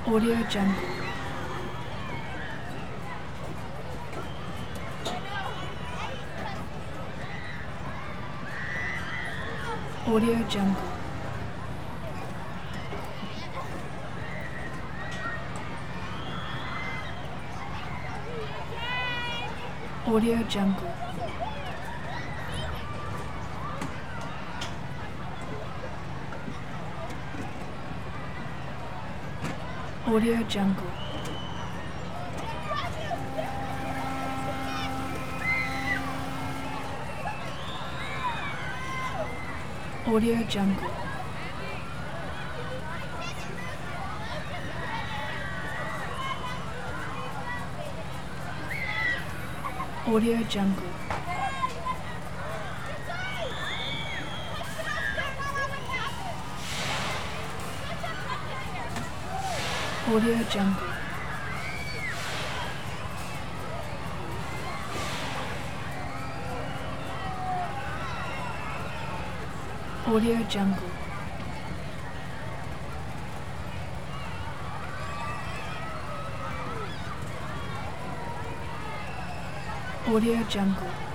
Audio Jungle. Audio Jungle. Audio Jungle. Audio Jungle. Audio Jungle. Audio Jungle. Audio Jungle. Audio Jungle. Audio Jungle.